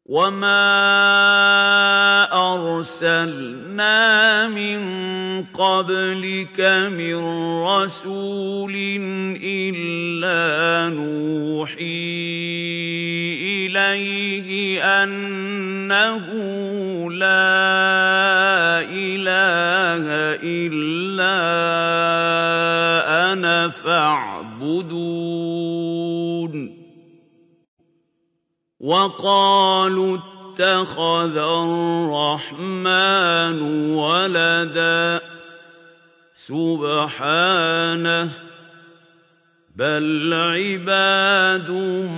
وَمَا أَرْسَلْنَا مِن قَبْلِكَ مِن رَّسُولٍ إِلَّا نُوحِي إِلَيْهِ أَنَّهُ لَا إِلَٰهَ إِلَّا أَنَا فَاعْبُدُونِ وَقَالُوا اتَّخَذَ الرَّحْمَٰنُ وَلَدًا سُبْحَانَهُ بَلْ عِبَادٌ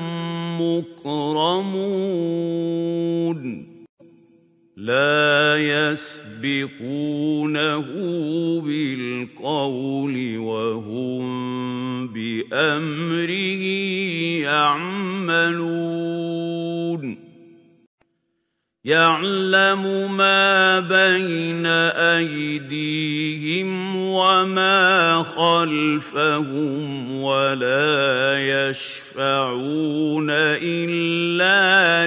مُّكْرَمُونَ لَا يَسْبِقُونَهُ بِالْقَوْلِ وَهُم بِأَمْرِهِ يَعْمَلُونَ يَعْلَمُ مَا بَيْنَ أَيْدِيهِمْ وَمَا خَلْفَهُمْ وَلَا يَشْفَعُونَ إِلَّا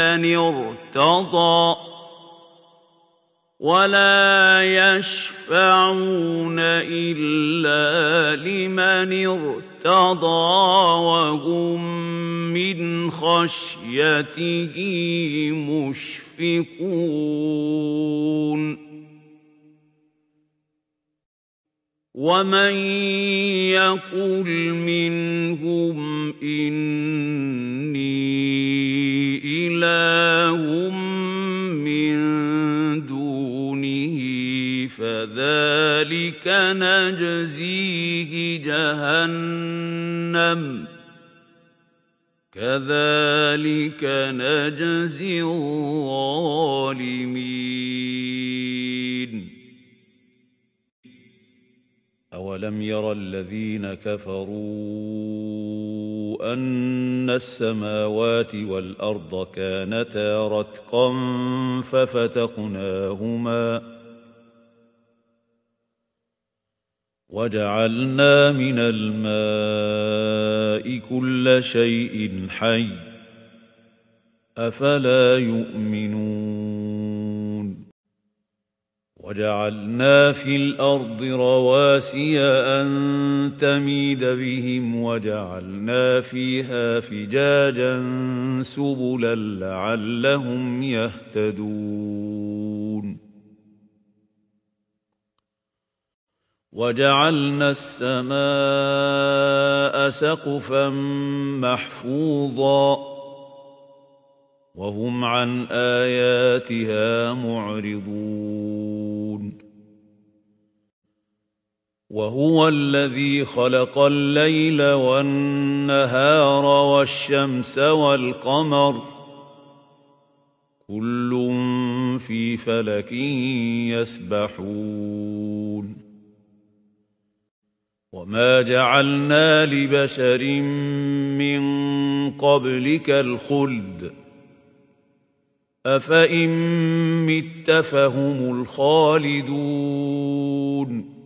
لِمَنِ ارْتَضَىٰ وَهُم مِّنْ خَشْيَتِهِ مُشْفِقُونَ وَمَن يَقُلْ مِنْهُمْ إِنِّي إِلَٰهٌ مِّن دُونِهِ فَذَٰلِكَ نَجْزِيهِ جَهَنَّمَ كَذَٰلِكَ نَجْزِي الظَّالِمِينَ أَوَلَمْ يَرَ الَّذِينَ كَفَرُوا أَنَّ السَّمَاوَاتِ وَالْأَرْضَ كَانَتَا رَتْقًا فَفَتَقْنَاهُمَا وَجَعَلْنَا مِنَ الْمَاءِ كُلَّ شَيْءٍ حَيٍّ أَفَلَا يُؤْمِنُونَ وَجَعَلْنَا فِي الْأَرْضِ رَوَاسِيَ أَن تَمِيدَ بِهِمْ وَجَعَلْنَا فِيهَا فِجَاجًا سُبُلًا لَّعَلَّهُمْ يَهْتَدُونَ وَجَعَلْنَا السَّمَاءَ سَقْفًا مَّحْفُوظًا وَهُمْ عَنْ آيَاتِهَا مُعْرِضُونَ وَهُوَ الَّذِي خَلَقَ اللَّيْلَ وَالنَّهَارَ وَالشَّمْسَ وَالْقَمَرَ كُلٌّ فِي فَلَكٍ يَسْبَحُونَ وَمَا جَعَلْنَا لِبَشَرٍ مِّن قَبْلِكَ الْخُلْدَ أَفَإِن مِّتَّ فَهُمُ الْخَالِدُونَ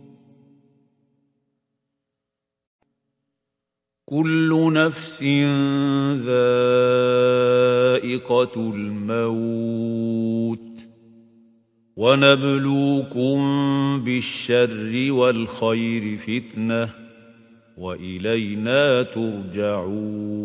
كُلُّ نَفْسٍ ذَائِقَةُ الْمَوْتِ وَنَبْلُوكُم بِالشَّرِّ وَالْخَيْرِ فِتْنَةً وَإِلَيْنَا تُرْجَعُونَ